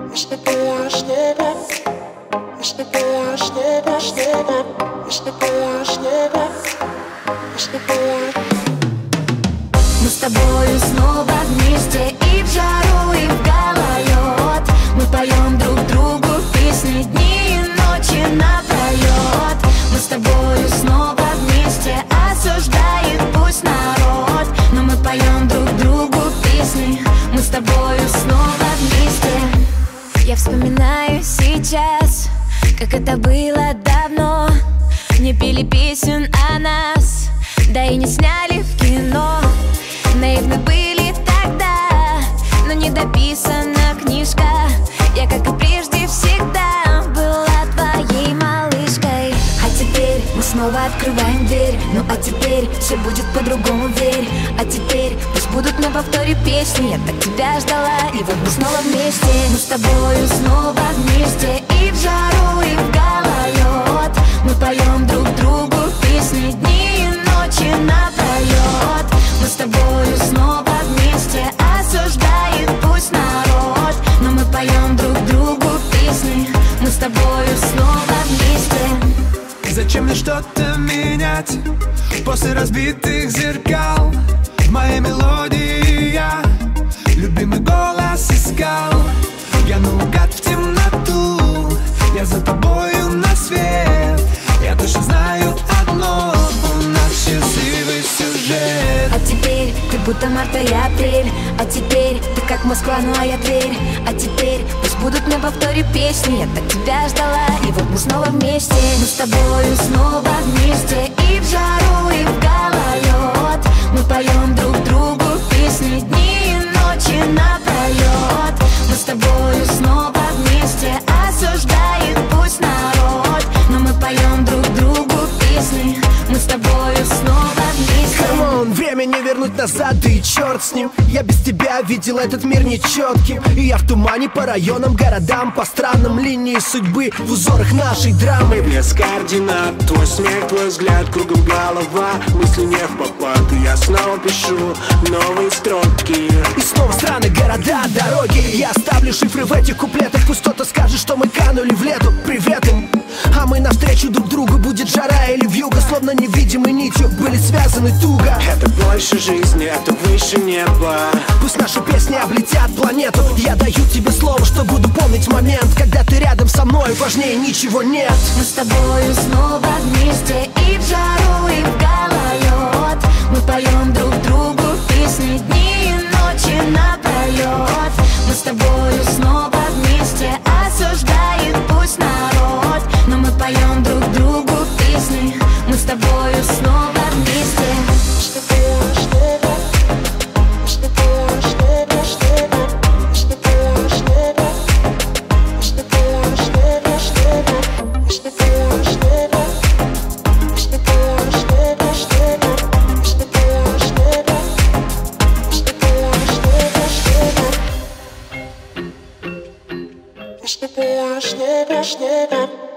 Мы с тобою снова вместе, и в жару, и в гололед. Мы поем друг другу песни дни и ночи напролет. Мы с тобою снова вместе, осуждает пусть народ, но мы поем друг другу песни. Мы с тобою снова вместе. Я вспоминаю сейчас, как это было давно. Не пели песен о нас, да и не сняли в кино. Наивны были тогда, но не дописана книжка. Я, как и прежде, всегда была твоей малышкой. А теперь мы снова открываем дверь. Ну а теперь все будет по-другому, верь. А теперь пусть будут на повторе песни. Я так тебя ждала, и вот мы снова вместе. Мы с тобою снова вместе, и в жару, и в гололед. Мы поем друг другу песни дни и ночи напролет. Мы с тобою снова вместе, осуждает пусть народ, но мы поем друг другу песни. Мы с тобою снова вместе. Зачем мне что-то менять после разбитых зеркал? В моей мелодии я любимый голос искал. Я наугад в темноту, я за тобою на свет. Я точно знаю одно, у нас счастливый сюжет. А теперь ты будто март и апрель. А теперь ты как Москва, ну а я Тверь. А теперь пусть будут на повторе песни. Я так тебя ждала, и вот мы снова вместе. Мы с тобою снова вместе, и в жару, и в гололед. Мы поем друг другу песни дни и ночи напролет. Мы с тобою снова вместе, осуждает пусть народ, но мы поем друг другу песни. Мы с тобою снова вместе. Камон, время не вернуть назад, да и черт с ним. Я без тебя видел этот мир нечетким. И я в тумане по районам, городам, по странам линии судьбы, в узорах нашей драмы. Без координат, твой смех, твой взгляд, кругом голова, мысли не в попад. И я снова пишу новые строки. И снова страны, города, дороги. Я оставлю шифры в этих куплетах. Пусть кто-то скажет, что мы канули в лету. Привет им. А мы навстречу друг другу, будет жара или вьюга. Словно невидимой нитью были связаны туго. Это больше жизни, это выше неба. Пусть наши песни облетят планету. Я даю тебе слово, что буду помнить момент, когда ты рядом со мной, важнее ничего нет. Мы с тобою снова вместе, и в жару, и в гололед. Мы поем друг другу песни дни и ночи напролет. Мы с тобою снова вместе, осуждает пусть народ, но мы поем друг другу песни. Мы с тобою снова вместе. Snip, snip, snip.